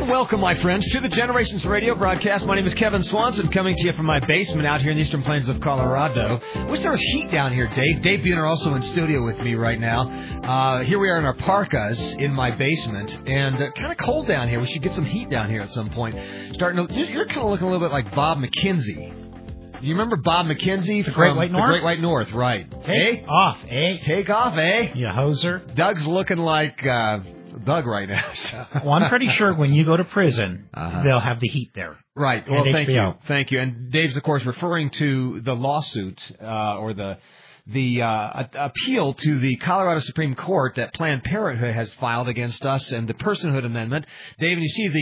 And welcome, my friends, to the Generations Radio broadcast. My name is Kevin Swanson, coming to you from my basement out here in the eastern plains of Colorado. I wish there was heat down here, Dave. Dave Buhner also in studio with me right now. Here we are in our parkas in my basement, and kind of cold down here. We should get some heat down here at some point. You're kind of looking a little bit like Bob McKenzie. You remember Bob McKenzie from Great White North? The Great White North, right? Take off, eh? Take off, eh? You hoser. Doug's looking like Doug right now. Well, I'm pretty sure when you go to prison, they'll have the heat there. Right. Well, thank HBO. you. Thank you. And Dave's, of course, referring to the lawsuit or the appeal to the Colorado Supreme Court that Planned Parenthood has filed against us and the Personhood Amendment. Dave, you see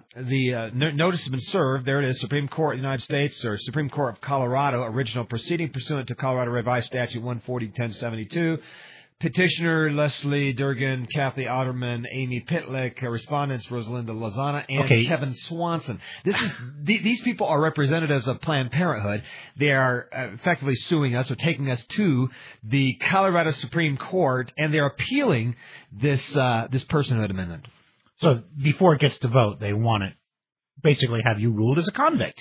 the notice has been served. There it is, Supreme Court of the United States or Supreme Court of Colorado, original proceeding pursuant to Colorado Revised Statute 140-1072. Petitioner Leslie Durgan, Kathy Otterman, Amy Pitlick, respondents Rosalinda Lozana, and Kevin Swanson. These people are representatives of Planned Parenthood. They are effectively suing us or taking us to the Colorado Supreme Court, and they're appealing this personhood amendment. So before it gets to vote, they want to basically have you ruled as a convict.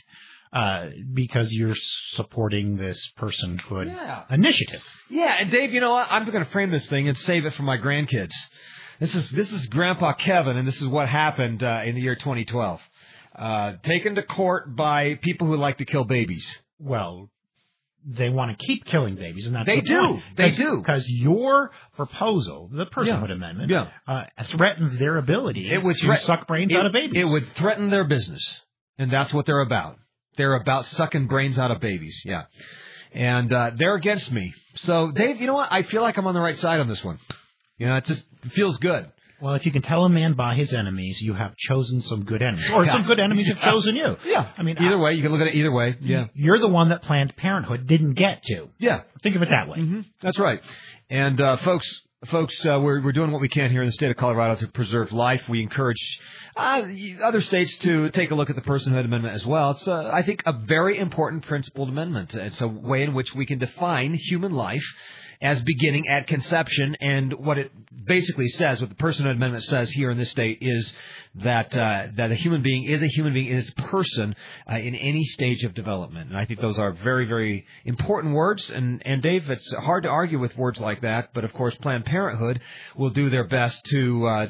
Because you're supporting this personhood initiative. Yeah, and Dave, you know what? I'm going to frame this thing and save it for my grandkids. This is Grandpa Kevin, and this is what happened in the year 2012. Taken to court by people who like to kill babies. Well, they want to keep killing babies, and that's they the do. point. They do because your proposal, the personhood amendment, threatens their ability to suck brains out of babies. It would threaten their business, and that's what they're about. They're about sucking brains out of babies, yeah. And they're against me. So, Dave, you know what? I feel like I'm on the right side on this one. You know, it feels good. Well, if you can tell a man by his enemies, you have chosen some good enemies. Or some good enemies have chosen you. Yeah. I mean, either way, you can look at it either way. Yeah. You're the one that Planned Parenthood didn't get to. Yeah. Think of it that way. Mm-hmm. That's right. And, folks, we're doing what we can here in the state of Colorado to preserve life. We encourage other states to take a look at the Personhood Amendment as well. It's, I think, a very important principled amendment. It's a way in which we can define human life as beginning at conception. And what it basically says, what the Personhood Amendment says here in this state, is that a human being is a person in any stage of development. And I think those are very, very important words. And Dave, it's hard to argue with words like that. But, of course, Planned Parenthood will do their best to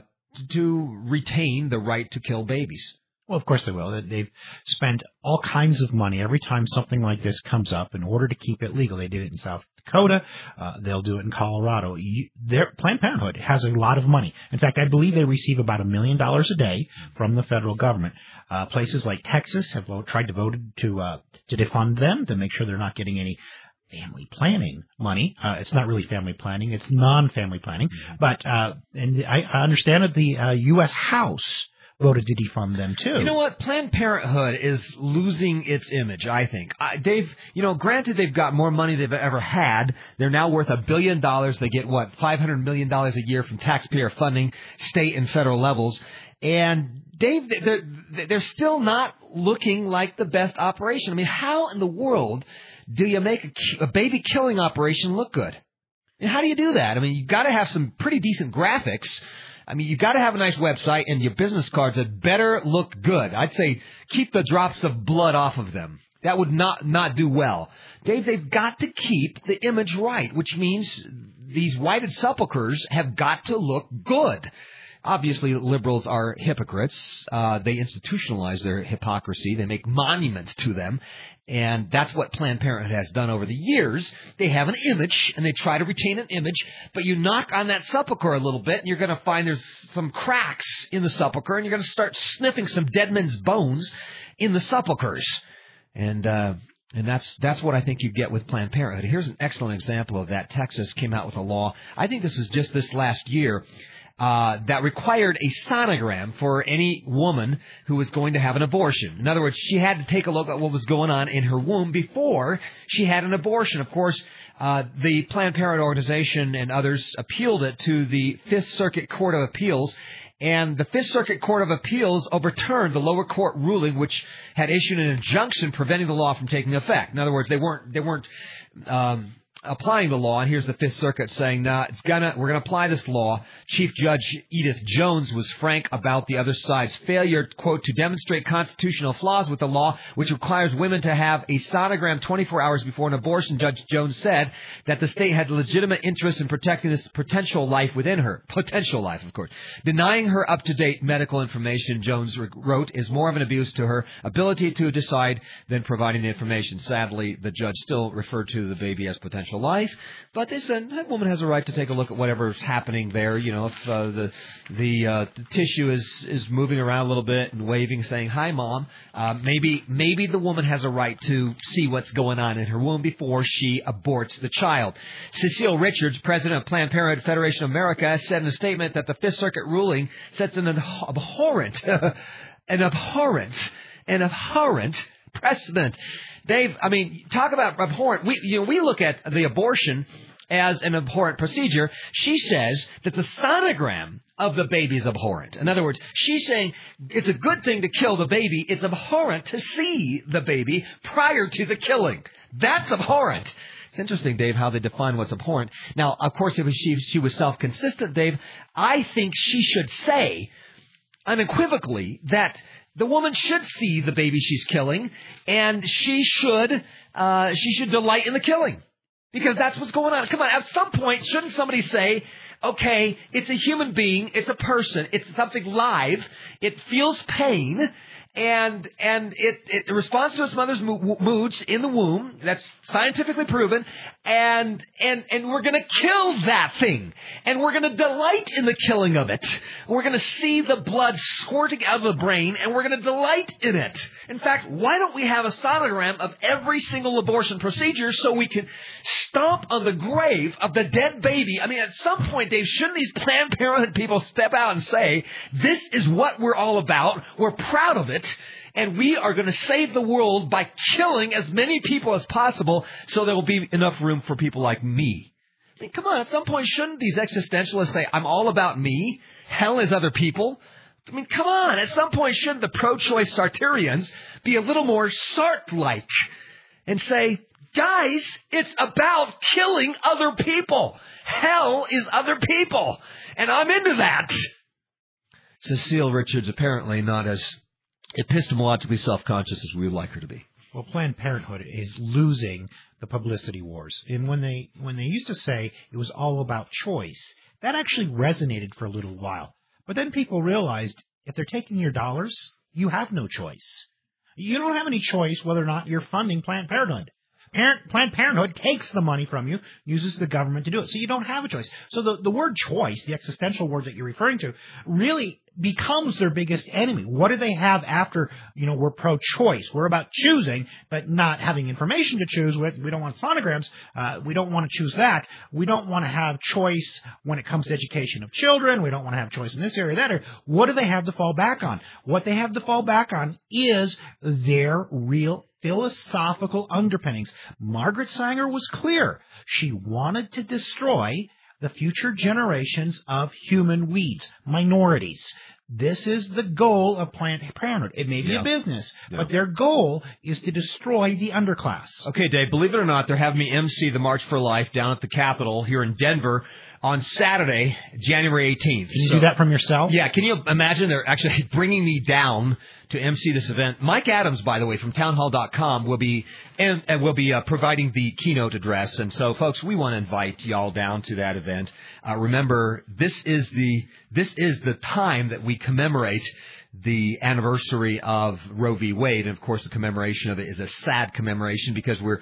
retain the right to kill babies. Well, of course they will. They've spent all kinds of money every time something like this comes up in order to keep it legal. They did it in South Dakota. They'll do it in Colorado. Planned Parenthood has a lot of money. In fact, I believe they receive about $1 million a day from the federal government. Places like Texas have tried to vote to defund them to make sure they're not getting any family planning money. It's not really family planning. It's non-family planning. But and I understand that the U.S. House voted to defund them, too. You know what? Planned Parenthood is losing its image, I think. Dave, granted they've got more money than they've ever had. They're now worth $1 billion. They get, $500 million a year from taxpayer funding, state and federal levels. And, Dave, they're still not looking like the best operation. I mean, how in the world do you make a baby killing operation look good? And how do you do that? I mean, you've got to have some pretty decent graphics. I mean, you've got to have a nice website and your business cards that better look good. I'd say keep the drops of blood off of them. That would not do well. Dave, they've got to keep the image right, which means these whited sepulchers have got to look good. Obviously, liberals are hypocrites. They institutionalize their hypocrisy. They make monuments to them. And that's what Planned Parenthood has done over the years. They have an image, and they try to retain an image, but you knock on that sepulcher a little bit, and you're going to find there's some cracks in the sepulcher, and you're going to start sniffing some dead men's bones in the sepulchers. And that's what I think you get with Planned Parenthood. Here's an excellent example of that. Texas came out with a law. I think this was just this last year. That required a sonogram for any woman who was going to have an abortion. In other words, she had to take a look at what was going on in her womb before she had an abortion. Of course, the Planned Parenthood organization and others appealed it to the Fifth Circuit Court of Appeals. And the Fifth Circuit Court of Appeals overturned the lower court ruling, which had issued an injunction preventing the law from taking effect. In other words, they weren't applying the law, and here's the Fifth Circuit saying, we're going to apply this law. Chief Judge Edith Jones was frank about the other side's failure, quote, to demonstrate constitutional flaws with the law, which requires women to have a sonogram 24 hours before an abortion. Judge Jones said that the state had legitimate interest in protecting this potential life within her. Potential life, of course. Denying her up-to-date medical information, Jones wrote, is more of an abuse to her ability to decide than providing the information. Sadly, the judge still referred to the baby as potential life, but they said that woman has a right to take a look at whatever's happening there. You know, if the tissue is moving around a little bit and waving, saying "Hi, Mom," maybe the woman has a right to see what's going on in her womb before she aborts the child. Cecile Richards, president of Planned Parenthood Federation of America, said in a statement that the Fifth Circuit ruling sets an abhorrent precedent. Dave, I mean, talk about abhorrent. We look at the abortion as an abhorrent procedure. She says that the sonogram of the baby is abhorrent. In other words, she's saying it's a good thing to kill the baby. It's abhorrent to see the baby prior to the killing. That's abhorrent. It's interesting, Dave, how they define what's abhorrent. Now, of course, if she was self-consistent, Dave, I think she should say unequivocally that the woman should see the baby she's killing, and she should delight in the killing, because that's what's going on. Come on, at some point, shouldn't somebody say, okay, it's a human being, it's a person, it's something live, it feels pain, and it responds to its mother's moods in the womb. That's scientifically proven. And we're going to kill that thing. And we're going to delight in the killing of it. We're going to see the blood squirting out of the brain, and we're going to delight in it. In fact, why don't we have a sonogram of every single abortion procedure so we can stomp on the grave of the dead baby? I mean, at some point, Dave, shouldn't these Planned Parenthood people step out and say, this is what we're all about. We're proud of it. And we are going to save the world by killing as many people as possible so there will be enough room for people like me. I mean, come on, at some point, shouldn't these existentialists say, I'm all about me, hell is other people? I mean, come on, at some point, shouldn't the pro-choice Sartreans be a little more Sartre-like and say, guys, it's about killing other people. Hell is other people. And I'm into that. Cecile Richards apparently not as epistemologically self-conscious as we would like her to be. Well, Planned Parenthood is losing the publicity wars. And when they used to say it was all about choice, that actually resonated for a little while. But then people realized if they're taking your dollars, you have no choice. You don't have any choice whether or not you're funding Planned Parenthood. Planned Parenthood takes the money from you, uses the government to do it. So you don't have a choice. So the word choice, the existential word that you're referring to, really becomes their biggest enemy. What do they have after, we're pro-choice? We're about choosing, but not having information to choose with. We don't want sonograms. We don't want to choose that. We don't want to have choice when it comes to education of children. We don't want to have choice in this area, that area. What do they have to fall back on? What they have to fall back on is their real philosophical underpinnings. Margaret Sanger was clear. She wanted to destroy the future generations of human weeds, minorities. This is the goal of Planned Parenthood. It may be a business, but their goal is to destroy the underclass. Okay, Dave, believe it or not, they're having me MC the March for Life down at the Capitol here in Denver on Saturday, January 18th. Can you do that from yourself? Yeah, can you imagine they're actually bringing me down to MC this event? Mike Adams, by the way, from townhall.com will be providing the keynote address. And so, folks, we want to invite y'all down to that event. Remember, this is the time that we commemorate the anniversary of Roe v. Wade. And, of course, the commemoration of it is a sad commemoration because we're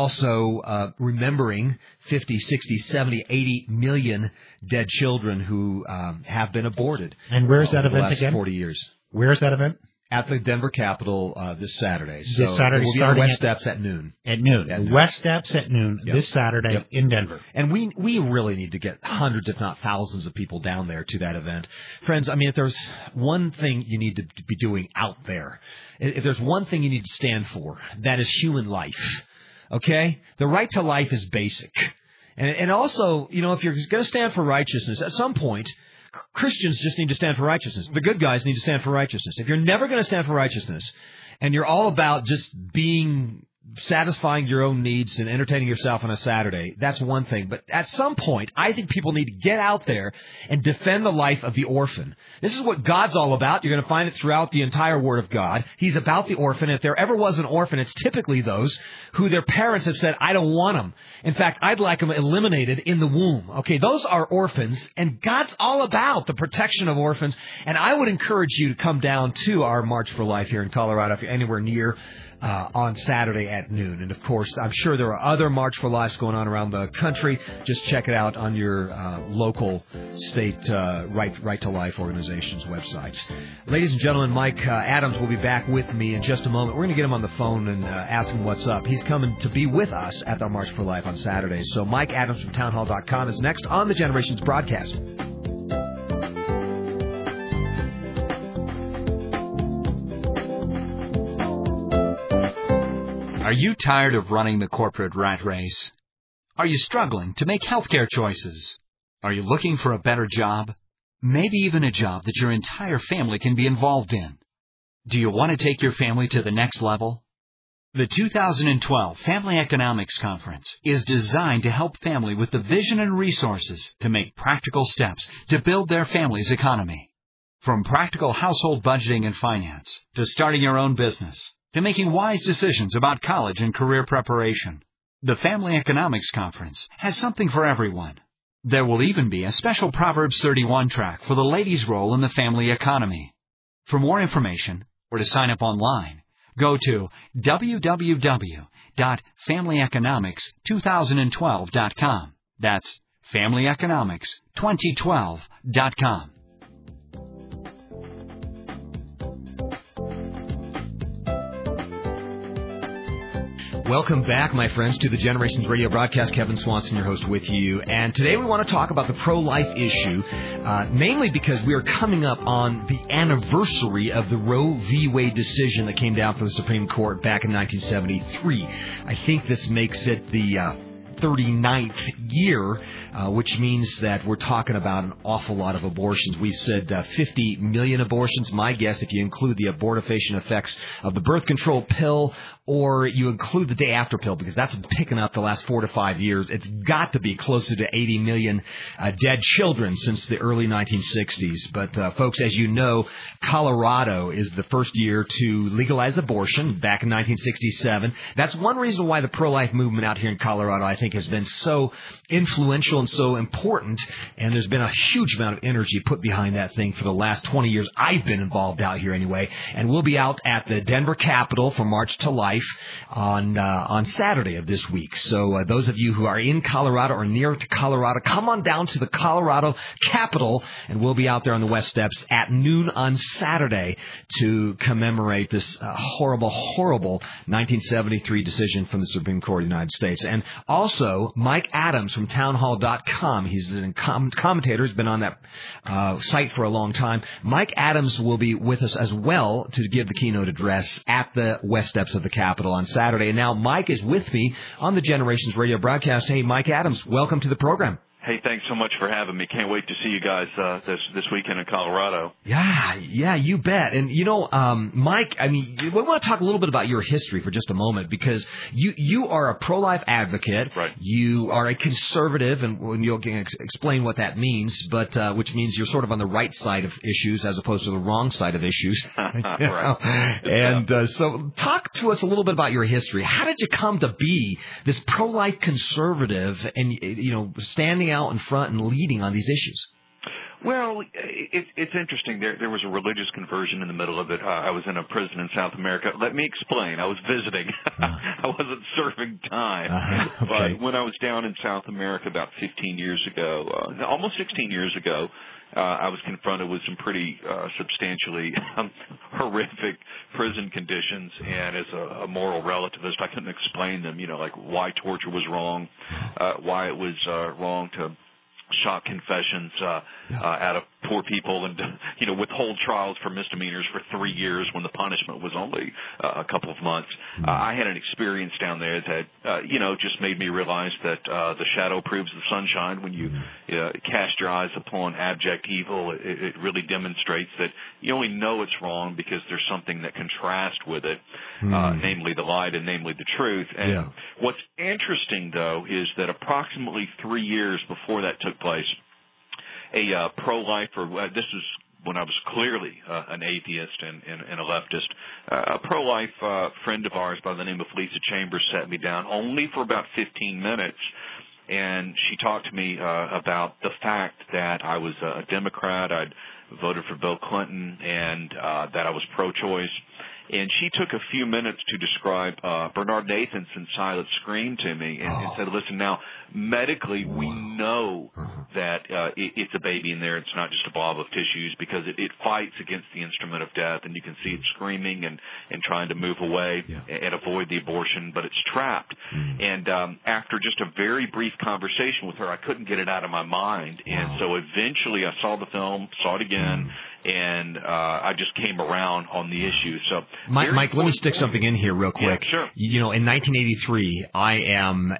also remembering 50, 60, 70, 80 million dead children who have been aborted. And where's that event again? 40 years. Where's that event? At the Denver Capitol this Saturday. So this Saturday, we'll be on West Steps at noon. At noon. West Steps at noon this Saturday in Denver. And we really need to get hundreds, if not thousands, of people down there to that event. Friends, I mean, if there's one thing you need to be doing out there, if there's one thing you need to stand for, that is human life. Okay? The right to life is basic. And also, if you're going to stand for righteousness, at some point, Christians just need to stand for righteousness. The good guys need to stand for righteousness. If you're never going to stand for righteousness and you're all about just being satisfying your own needs and entertaining yourself on a Saturday, that's one thing. But at some point, I think people need to get out there and defend the life of the orphan. This is what God's all about. You're going to find it throughout the entire Word of God. He's about the orphan. If there ever was an orphan, it's typically those who their parents have said, I don't want them. In fact, I'd like them eliminated in the womb. Okay, those are orphans, and God's all about the protection of orphans. And I would encourage you to come down to our March for Life here in Colorado if you're anywhere near on Saturday at noon. And, of course, I'm sure there are other March for Lives going on around the country. Just check it out on your local state Right to Life organization's websites. Ladies and gentlemen, Mike Adams will be back with me in just a moment. We're going to get him on the phone and ask him what's up. He's coming to be with us at our March for Life on Saturday. So Mike Adams from townhall.com is next on the Generations broadcast. Are you tired of running the corporate rat race? Are you struggling to make healthcare choices? Are you looking for a better job? Maybe even a job that your entire family can be involved in. Do you want to take your family to the next level? The 2012 Family Economics Conference is designed to help family with the vision and resources to make practical steps to build their family's economy. From practical household budgeting and finance to starting your own business, to making wise decisions about college and career preparation, the Family Economics Conference has something for everyone. There will even be a special Proverbs 31 track for the ladies' role in the family economy. For more information or to sign up online, go to www.familyeconomics2012.com. That's familyeconomics2012.com. Welcome back, my friends, to the Generations Radio broadcast. Kevin Swanson, your host, with you. And today we want to talk about the pro-life issue, mainly because we are coming up on the anniversary of the Roe v. Wade decision that came down from the Supreme Court back in 1973. I think this makes it the 39th year, which means that we're talking about an awful lot of abortions. We said 50 million abortions. My guess, if you include the abortifacient effects of the birth control pill or you include the day after pill, because that's been picking up the last 4 to 5 years, it's got to be closer to 80 million dead children since the early 1960s. But, folks, as you know, Colorado is the first year to legalize abortion back in 1967. That's one reason why the pro-life movement out here in Colorado, I think, has been so influential and so important, and there's been a huge amount of energy put behind that thing for the last 20 years. I've been involved out here anyway, and we'll be out at the Denver Capitol for March to Life on Saturday of this week. So those of you who are in Colorado or near to Colorado, come on down to the Colorado Capitol, and we'll be out there on the West Steps at noon on Saturday to commemorate this horrible 1973 decision from the Supreme Court of the United States. And also, Mike Adams from townhall.com, he's a commentator, has been on that site for a long time. Mike Adams will be with us as well to give the keynote address at the West Steps of the Capitol on Saturday. And now Mike is with me on the Generations Radio broadcast. Hey, Mike Adams, welcome to the program. Hey, thanks so much for having me. Can't wait to see you guys this weekend in Colorado. Yeah, you bet. And, you know, Mike, I mean, we want to talk a little bit about your history for just a moment, because you are a pro-life advocate. Right. You are a conservative, and you'll explain what that means, but which means you're sort of on the right side of issues as opposed to the wrong side of issues. Right. And so talk to us a little bit about your history. How did you come to be this pro-life conservative and, you know, standing out in front and leading on these issues? Well, it's interesting. There was a religious conversion in the middle of it. I was in a prison in South America. Let me explain. I was visiting. I wasn't serving time. Okay. But when I was down in South America about 15 years ago, almost 16 years ago, I was confronted with some pretty substantially horrific prison conditions, and as a moral relativist, I couldn't explain them, you know, like why torture was wrong, why it was wrong to shock confessions out of poor people and, you know, withhold trials for misdemeanors for 3 years when the punishment was only a couple of months. I had an experience down there that, you know, just made me realize that the shadow proves the sunshine. When you cast your eyes upon abject evil, it really demonstrates that you only know it's wrong because there's something that contrasts with it. namely the light and namely the truth. And what's interesting, though, is that approximately 3 years before that took place, a pro-lifer, this is when I was clearly an atheist and a leftist, a pro-life friend of ours by the name of Lisa Chambers sat me down only for about 15 minutes. And she talked to me about the fact that I was a Democrat, I'd voted for Bill Clinton, and that I was pro-choice. And she took a few minutes to describe Bernard Nathanson's Silent Scream to me and said, listen, now, medically, we know that it's a baby in there. It's not just a blob of tissues because it fights against the instrument of death, and you can see it screaming and trying to move away and avoid the abortion, but it's trapped. And after just a very brief conversation with her, I couldn't get it out of my mind. And so eventually I saw the film, saw it again, and I just came around on the issue. So, Mike, let me stick something in here real quick. Yeah, sure. You know, in 1983, I am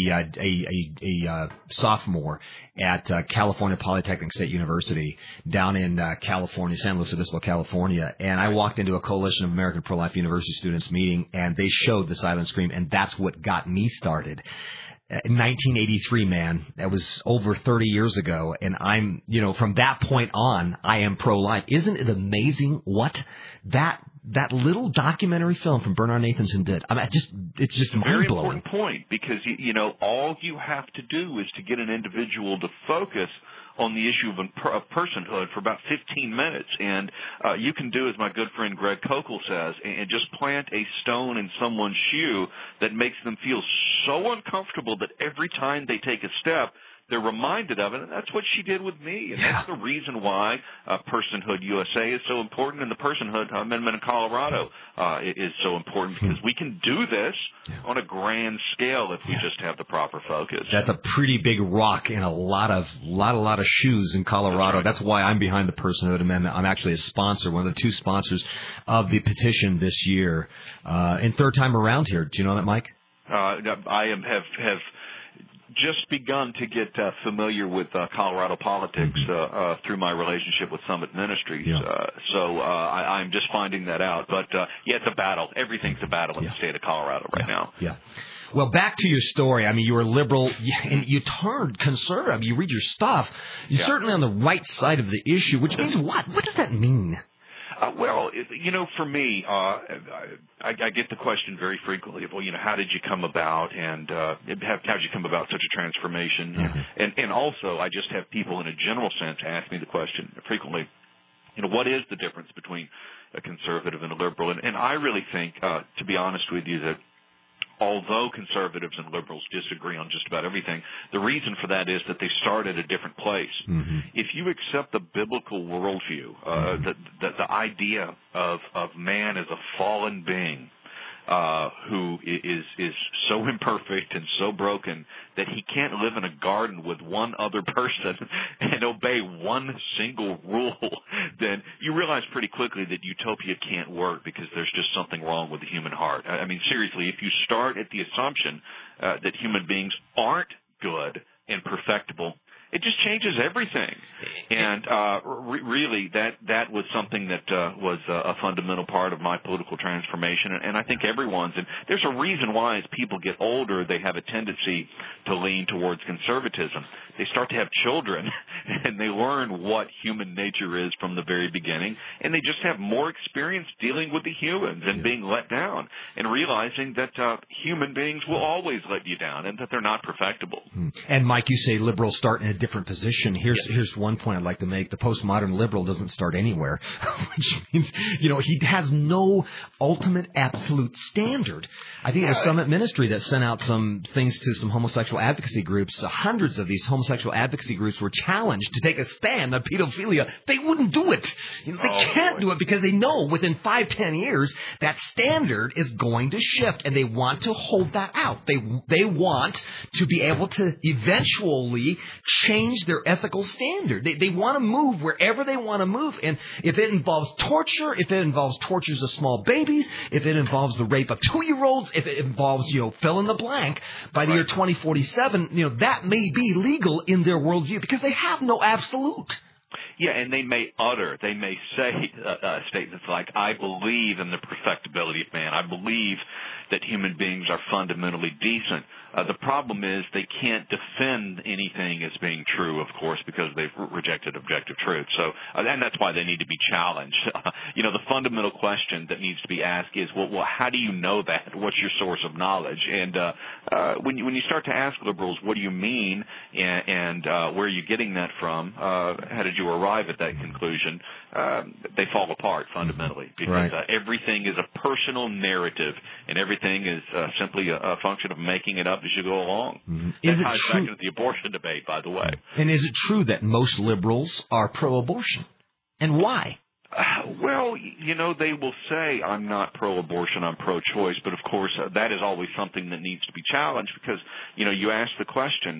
a sophomore at California Polytechnic State University down in California, San Luis Obispo, California, and I walked into a Coalition of American Pro-Life University Students meeting, and they showed the Silent Scream, and that's what got me started. In 1983, man, that was over 30 years ago, and I'm, you know, from that point on, I am pro-life. Isn't it amazing what that little documentary film from Bernard Nathanson did? I mean, it's just mind-blowing. Very important point, because, you know, all you have to do is to get an individual to focus on the issue of personhood for about 15 minutes. And you can do, as my good friend Greg Kokel says, and just plant a stone in someone's shoe that makes them feel so uncomfortable that every time they take a step, they're reminded of it, and that's what she did with me. And that's the reason why Personhood USA is so important, and the Personhood Amendment in Colorado is so important, because we can do this on a grand scale if we just have the proper focus. That's a pretty big rock in a lot of shoes in Colorado. That's why I'm behind the Personhood Amendment. I'm actually a sponsor, one of the two sponsors of the petition this year, and third time around here. Do you know that, Mike? I have just begun to get familiar with Colorado politics through my relationship with Summit Ministries. So I'm just finding that out. But, it's a battle. Everything's a battle in the state of Colorado right now. Yeah. Well, back to your story. I mean, you were liberal, and you turned conservative. You read your stuff. You're certainly on the right side of the issue, which means what? What does that mean? Well, you know, for me, I get the question very frequently of, well, you know, how did you come about, and how did you come about such a transformation? And also, I just have people in a general sense ask me the question frequently, you know, what is the difference between a conservative and a liberal? And I really think, to be honest with you, that although conservatives and liberals disagree on just about everything, the reason for that is that they start at a different place. If you accept the biblical worldview, the idea of man as a fallen being, who is so imperfect and so broken that he can't live in a garden with one other person and obey one single rule, then you realize pretty quickly that utopia can't work, because there's just something wrong with the human heart. I mean, seriously, if you start at the assumption that human beings aren't good and perfectible, it just changes everything. And really, that was something that was a fundamental part of my political transformation, and I think everyone's. And there's a reason why, as people get older, they have a tendency to lean towards conservatism. They start to have children, and they learn what human nature is from the very beginning, and they just have more experience dealing with the humans and being let down, and realizing that human beings will always let you down, and that they're not perfectible. And Mike, you say liberals start in a different position. Here's one point I'd like to make. The postmodern liberal doesn't start anywhere, which means, you know, he has no ultimate absolute standard. I think it was Summit Ministry that sent out some things to some homosexual advocacy groups. Hundreds of these homosexual advocacy groups were challenged to take a stand on pedophilia. They wouldn't do it. You know, they can't do it, because they know within 5-10 years that standard is going to shift, and they want to hold that out. They want to be able to eventually change their ethical standard. They want to move wherever they want to move. And if it involves torture, if it involves tortures of small babies, if it involves the rape of 2-year-olds, if it involves, you know, fill in the blank, by the year 2047, you know, that may be legal in their worldview, because they have no absolute. Yeah, and they may say statements like, I believe in the perfectibility of man. I believe that human beings are fundamentally decent. The problem is they can't defend anything as being true, of course, because they've rejected objective truth. So, and that's why they need to be challenged. The fundamental question that needs to be asked is, well, how do you know that? What's your source of knowledge? And when you start to ask liberals, what do you mean, and where are you getting that from? How did you arrive at that conclusion? They fall apart fundamentally because everything is a personal narrative, and everything is simply a function of making it up as you go along. Mm-hmm. That ties back into the abortion debate, by the way. And is it true that most liberals are pro-abortion? And why? Well, they will say, I'm not pro-abortion, I'm pro-choice, but of course that is always something that needs to be challenged because, you ask the question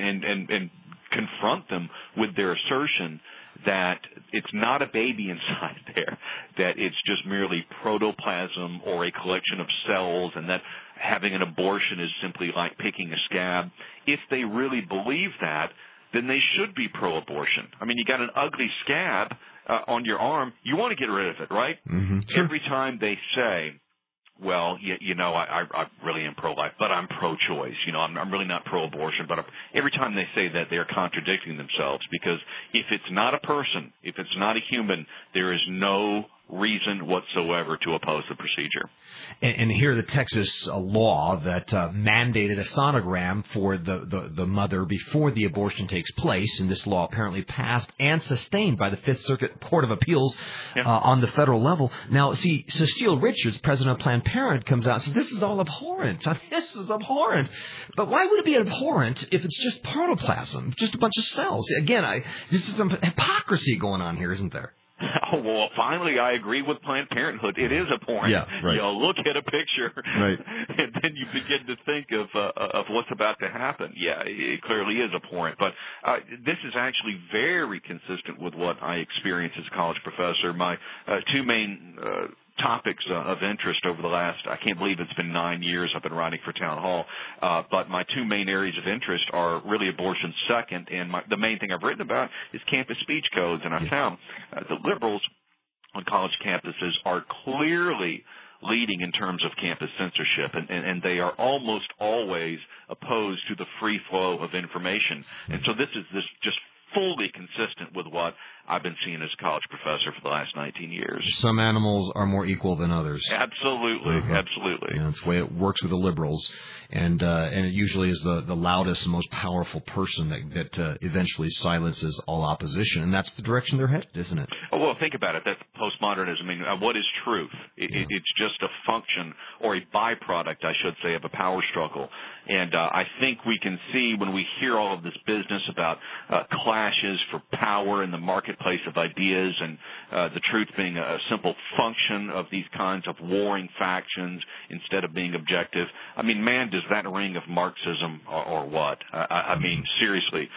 and confront them with their assertion that it's not a baby inside there, that it's just merely protoplasm or a collection of cells, and that having an abortion is simply like picking a scab. If they really believe that, then they should be pro-abortion. I mean, you got an ugly scab on your arm, you want to get rid of it, right? Mm-hmm. Sure. Every time they say, well, I really am pro-life, but I'm pro-choice. I'm really not pro-abortion, but every time they say that, they're contradicting themselves, because if it's not a person, if it's not a human, there is no reason whatsoever to oppose the procedure. And here the Texas law that mandated a sonogram for the mother before the abortion takes place, and this law apparently passed and sustained by the Fifth Circuit Court of Appeals on the federal level. Now, see, Cecile Richards, president of Planned Parenthood, comes out and says, this is all abhorrent. I mean, this is abhorrent. But why would it be abhorrent if it's just protoplasm, just a bunch of cells? Again, this is some hypocrisy going on here, isn't there? Oh, well, finally, I agree with Planned Parenthood. It is abhorrent. Yeah, right. Look at a picture, right, and then you begin to think of what's about to happen. Yeah, it clearly is abhorrent. But this is actually very consistent with what I experienced as a college professor. My two main topics of interest over the last, I can't believe it's been 9 years I've been writing for Town Hall, but my two main areas of interest are really abortion second, and the main thing I've written about is campus speech codes, and I found the liberals on college campuses are clearly leading in terms of campus censorship, and they are almost always opposed to the free flow of information. And so this is just fully consistent with what I've been seeing as a college professor for the last 19 years. Some animals are more equal than others. Absolutely, absolutely. Yeah, that's the way it works with the liberals, and it usually is the loudest and most powerful person that eventually silences all opposition, and that's the direction they're headed, isn't it? Oh, well, think about it. That's postmodernism. I mean, what is truth? It's just a function or a byproduct, I should say, of a power struggle. And I think we can see when we hear all of this business about clashes for power in the marketplace of ideas, and the truth being a simple function of these kinds of warring factions instead of being objective. I mean, man, does that ring of Marxism or what? I mean, seriously,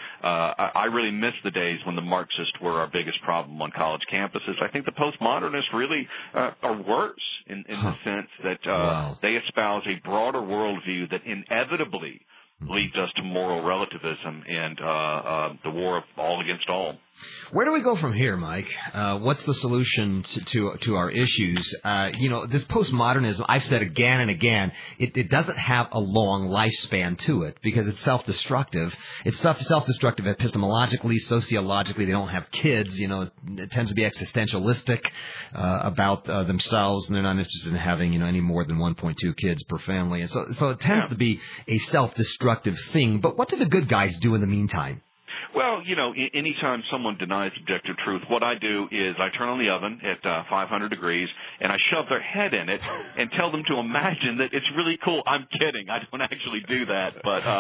I really miss the days when the Marxists were our biggest problem on college campuses. I think the postmodernists really are worse in the sense that they espouse a broader worldview that inevitably leads us to moral relativism and the war of all against all. Where do we go from here, Mike? What's the solution to our issues? This postmodernism, I've said again and again, it doesn't have a long lifespan to it because it's self-destructive. It's self-destructive epistemologically, sociologically. They don't have kids. It tends to be existentialistic about themselves, and they're not interested in having any more than 1.2 kids per family. And so it tends to be a self-destructive thing. But what do the good guys do in the meantime? Well, anytime someone denies objective truth, what I do is I turn on the oven at 500 degrees, and I shove their head in it and tell them to imagine that it's really cool. I'm kidding. I don't actually do that.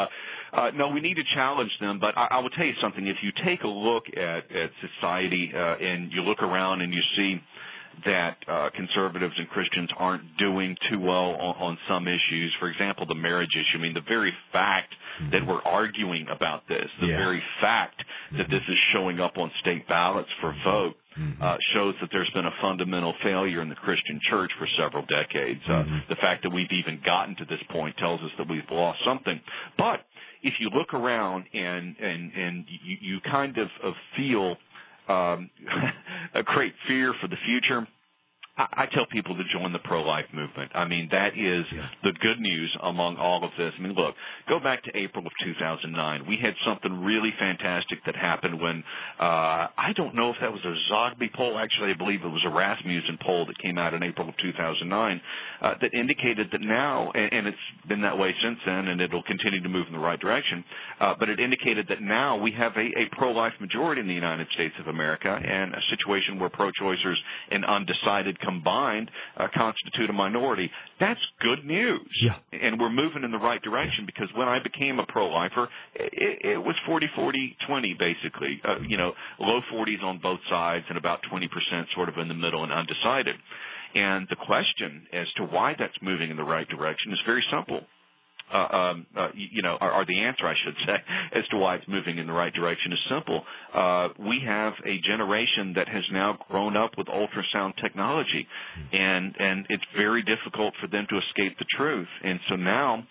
But no, we need to challenge them. But I will tell you something. If you take a look at society and you look around and you see that conservatives and Christians aren't doing too well on some issues. For example, the marriage issue. I mean, the very fact that we're arguing about this, the very fact that this is showing up on state ballots for vote, shows that there's been a fundamental failure in the Christian church for several decades. The fact that we've even gotten to this point tells us that we've lost something. But if you look around and you kind of feel a great fear for the future, I tell people to join the pro-life movement. I mean, that is the good news among all of this. I mean, look, go back to April of 2009. We had something really fantastic that happened when, I don't know if that was a Zogby poll. Actually, I believe it was a Rasmussen poll that came out in April of 2009 that indicated that now, and it's been that way since then, and it'll continue to move in the right direction, but it indicated that now we have a pro-life majority in the United States of America, and a situation where pro-choicers and undecided combined constitute a minority. That's good news. Yeah. And we're moving in the right direction, because when I became a pro-lifer, it was 40-40-20 basically. Low 40s on both sides and about 20% sort of in the middle and undecided. And the question as to why that's moving in the right direction is very simple. Or the answer, I should say, as to why it's moving in the right direction is simple. We have a generation that has now grown up with ultrasound technology, and it's very difficult for them to escape the truth. And so now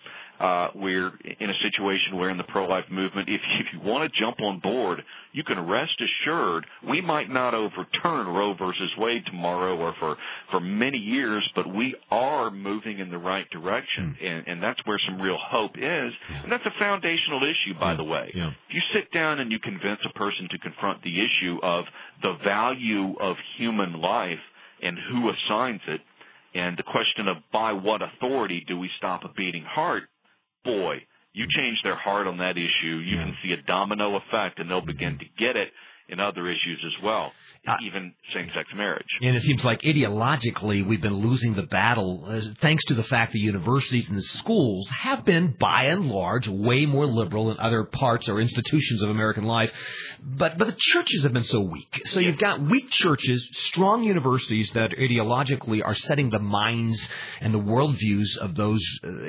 we're in a situation where in the pro-life movement, if you want to jump on board, you can rest assured we might not overturn Roe versus Wade tomorrow or for many years, but we are moving in the right direction. And that's where some real hope is. And that's a foundational issue, by the way. If you sit down and you convince a person to confront the issue of the value of human life and who assigns it, and the question of by what authority do we stop a beating heart, boy, you change their heart on that issue, you can see a domino effect, and they'll begin to get it in other issues as well, even same-sex marriage. And it seems like ideologically we've been losing the battle thanks to the fact that universities and the schools have been, by and large, way more liberal than other parts or institutions of American life. But the churches have been so weak. So you've got weak churches, strong universities that ideologically are setting the minds and the worldviews of those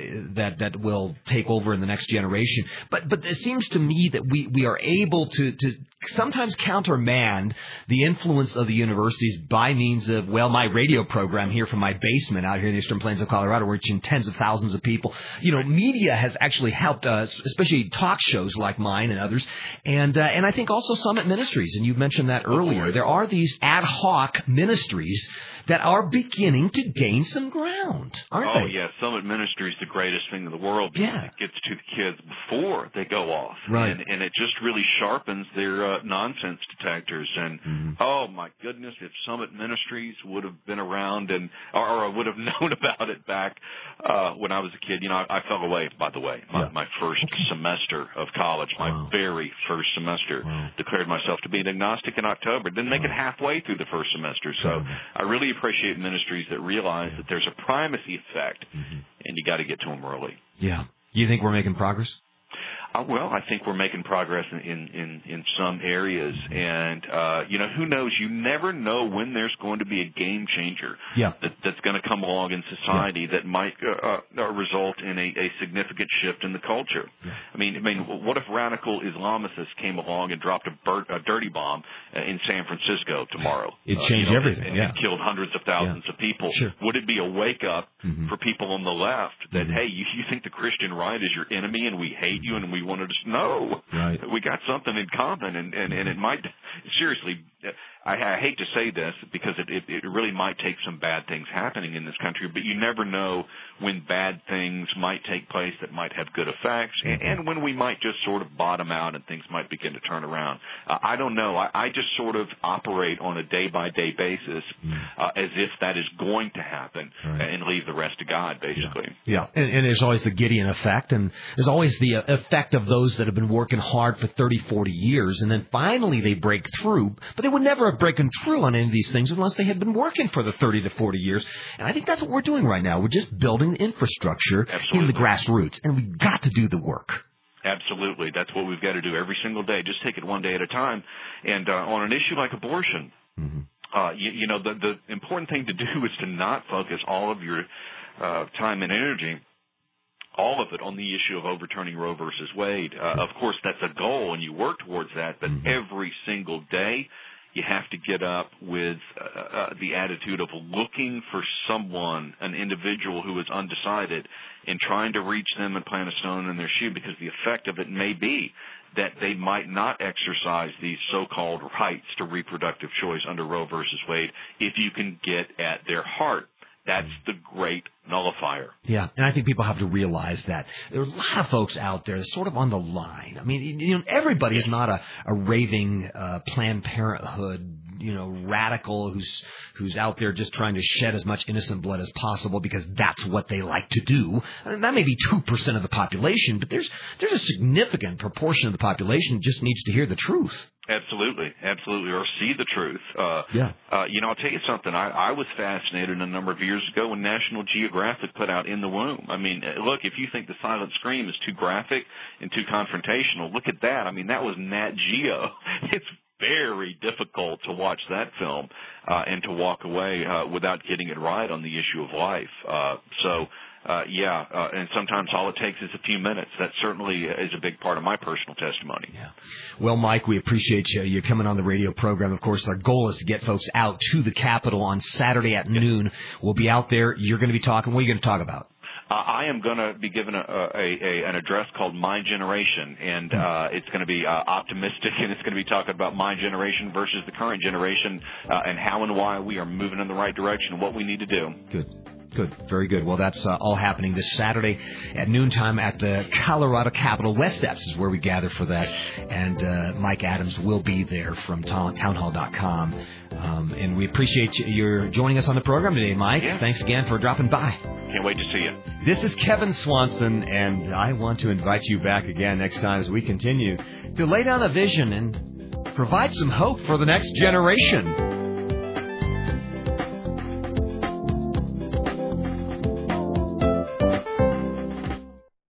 that will take over in the next generation. But it seems to me that we are able to sometimes countermand the influence of the universities by means of, my radio program here from my basement out here in the Eastern Plains of Colorado, reaching tens of thousands of people. Media has actually helped us, especially talk shows like mine and others. And I think also Summit Ministries, and you mentioned that earlier. There are these ad hoc ministries that are beginning to gain some ground, aren't they? Oh, yeah. Summit Ministries is the greatest thing in the world. Yeah. It gets to the kids before they go off. Right. And it just really sharpens their nonsense detectors. And, oh, my goodness, if Summit Ministries would have been around or I would have known about it back when I was a kid. I fell away, by the way, my first semester of college, my very first semester. Declared myself to be an agnostic in October. Didn't make it halfway through the first semester. So I really appreciate ministries that realize that there's a primacy effect, and you got to get to them early. Yeah. You think we're making progress? Well, I think we're making progress in some areas, and who knows? You never know when there's going to be a game changer that's going to come along in society that might result in a significant shift in the culture. I mean, what if radical Islamists came along and dropped a dirty bomb in San Francisco tomorrow? It'd change everything. And killed hundreds of thousands of people. Sure. Would it be a wake up for people on the left that hey, you think the Christian right is your enemy and we hate you and we wanted to know we got something in common, and it might seriously. I hate to say this because it really might take some bad things happening in this country, but you never know when bad things might take place that might have good effects, and when we might just sort of bottom out and things might begin to turn around. I don't know. I just sort of operate on a day-by-day basis as if that is going to happen and leave the rest to God, basically. Yeah. And there's always the Gideon effect, and there's always the effect of those that have been working hard for 30, 40 years, and then finally they break through, but they would never have broken through on any of these things unless they had been working for the 30 to 40 years. And I think that's what we're doing right now. We're just building the infrastructure in the grassroots, and we've got to do the work. Absolutely. That's what we've got to do every single day. Just take it one day at a time. And on an issue like abortion, the important thing to do is to not focus all of your time and energy, all of it, on the issue of overturning Roe versus Wade. Of course, that's a goal, and you work towards that, but every single day you have to get up with the attitude of looking for someone, an individual who is undecided, and trying to reach them and plant a stone in their shoe, because the effect of it may be that they might not exercise these so-called rights to reproductive choice under Roe versus Wade if you can get at their heart. That's the great nullifier. Yeah, and I think people have to realize that there are a lot of folks out there sort of on the line. I mean, everybody is not a raving Planned Parenthood, radical who's out there just trying to shed as much innocent blood as possible because that's what they like to do. I mean, that may be 2% of the population, but there's a significant proportion of the population that just needs to hear the truth. Absolutely, or see the truth. I'll tell you something. I was fascinated a number of years ago when National Geographic put out In the Womb. I mean, look, if you think The Silent Scream is too graphic and too confrontational, look at that. I mean, that was Nat Geo. It's very difficult to watch that film and to walk away without getting it right on the issue of life. And sometimes all it takes is a few minutes. That certainly is a big part of my personal testimony. Yeah. Well, Mike, we appreciate you coming on the radio program. Of course, our goal is to get folks out to the Capitol on Saturday at noon. We'll be out there. You're going to be talking. What are you going to talk about? I am going to be given an address called My Generation, and it's going to be optimistic, and it's going to be talking about my generation versus the current generation and how and why we are moving in the right direction and what we need to do. Good. Very good. Well, that's all happening this Saturday at noontime at the Colorado Capitol. West Steps is where we gather for that. And Mike Adams will be there from townhall.com. And we appreciate you joining us on the program today, Mike. Yeah. Thanks again for dropping by. Can't wait to see you. This is Kevin Swanson, and I want to invite you back again next time as we continue to lay down a vision and provide some hope for the next generation.